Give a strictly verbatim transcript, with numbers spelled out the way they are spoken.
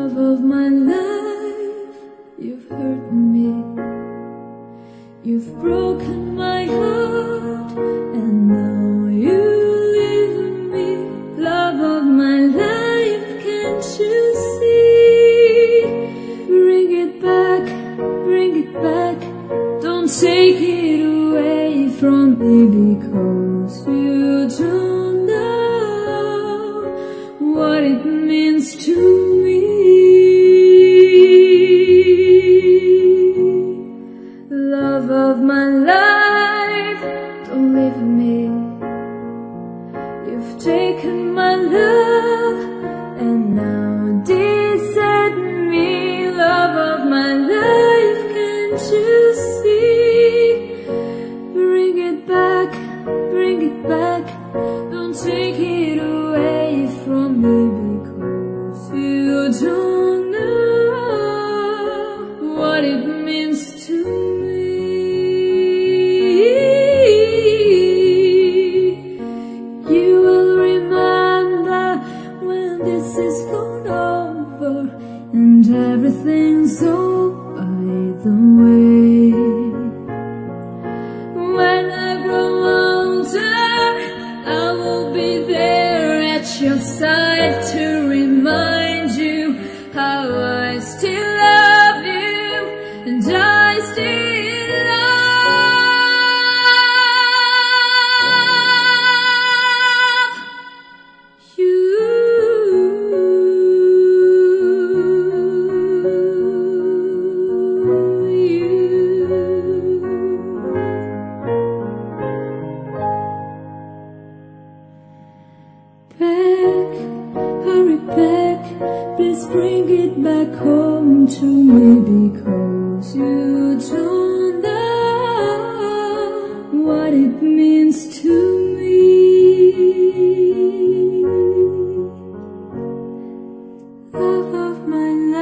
Love of my life, you've hurt me. You've broken my heart, and now you leave me. Love of my life, can't you see? Bring it back, bring it back. Don't take it away from me, because you don't know what it means to me. Love of my life, don't leave me. You've taken my love, and now desert me. Love of my life, can't you see? Bring it back, bring it back. Don't take it away from me, because you don't know what it means to me. You will remember when this is gone over, and everything's all by the way. When I grow older, I will be there at your side to remind you how I still love you, and I still love you. Back, hurry back, please bring it back home to me, because you don't know what it means to me. Love of my life.